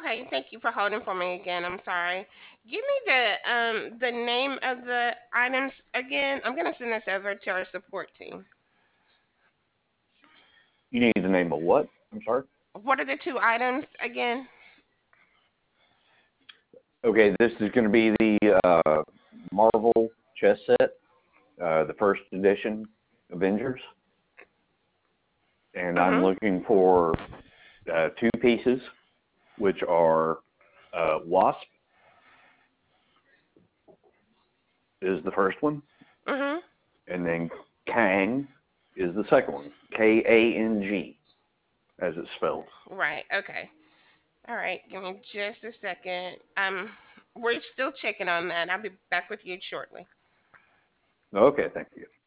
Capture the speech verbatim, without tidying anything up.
Okay, thank you for holding for me again. I'm sorry. Give me the um the name of the items again. I'm gonna send this over to our support team. You need the name of what? I'm sorry. What are the two items again? Okay, this is going to be the uh, Marvel chess set, uh, the first edition Avengers, and I'm Mhm. looking for uh, two pieces, which are uh, Wasp is the first one, Mhm. and then Kang is the second one. K A N G, as it's spelled. Right. Okay. All right. Give me just a second. Um, we're still checking on that. I'll be back with you shortly. Okay, thank you.